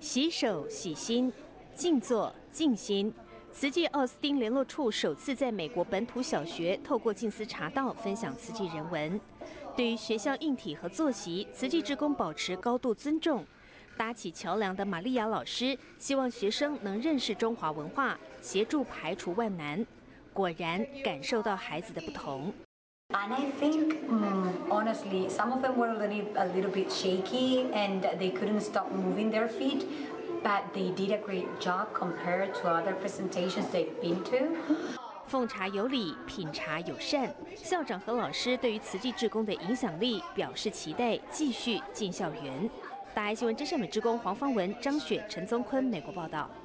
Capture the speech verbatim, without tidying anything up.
洗手洗心，静坐静心。慈济奥斯汀联络处首次在美国本土小学透过静思茶道分享慈济人文。对于学校硬体和作息，慈济志工保持高度尊重。搭起桥梁的玛利亚老师希望学生能认识中华文化，协助排除万难。果然感受到孩子的不同。 And I think, um, honestly, some of them were a little, a little bit shaky and they couldn't stop moving their feet, but they did a great job compared to other presentations they've been to. 奉茶有礼，品茶友善。校长和老师对于慈济志工的影响力表示期待，继续进校园。大爱新闻真善美志工黄芳文、张雪、陈宗坤，美国报道。